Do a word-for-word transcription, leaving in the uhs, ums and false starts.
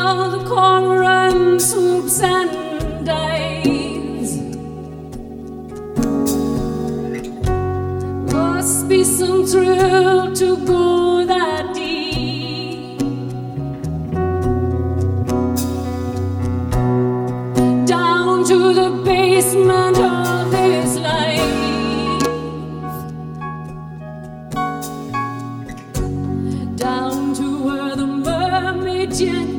while the cormorant swoops and dives. Must be some thrill to go that deep. Down to the basement of this life. Down to where the mermaid gently